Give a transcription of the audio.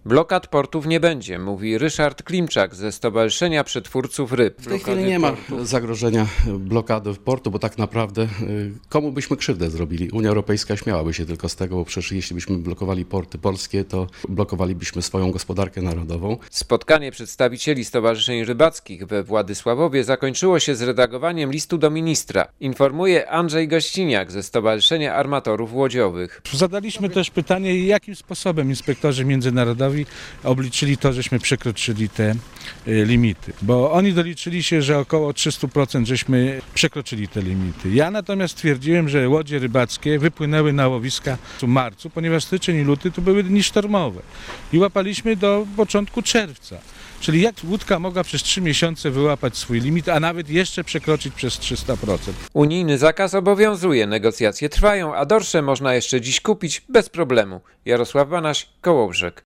Blokad portów nie będzie, mówi Ryszard Klimczak ze Stowarzyszenia Przetwórców Ryb. W tej chwili nie ma zagrożenia blokady portu, bo tak naprawdę komu byśmy krzywdę zrobili? Unia Europejska śmiałaby się tylko z tego, bo przecież jeśli byśmy blokowali porty polskie, to blokowalibyśmy swoją gospodarkę narodową. Spotkanie przedstawicieli stowarzyszeń rybackich we Władysławowie zakończyło się zredagowaniem listu do ministra, informuje Andrzej Gościniak ze Stowarzyszenia Armatorów Łodziowych. Zadaliśmy też pytanie, jakim sposobem inspektorzy międzynarodowi obliczyli to, żeśmy przekroczyli te limity. Bo oni doliczyli się, że około 300% żeśmy przekroczyli te limity. Ja natomiast twierdziłem, że łodzie rybackie wypłynęły na łowiska w marcu, ponieważ styczeń i luty to były dni sztormowe. I łapaliśmy do początku czerwca. Czyli jak łódka mogła przez 3 miesiące wyłapać swój limit, a nawet jeszcze przekroczyć przez 300%. Unijny zakaz obowiązuje, negocjacje trwają, a dorsze można jeszcze dziś kupić bez problemu. Jarosław Banaś, Kołobrzeg.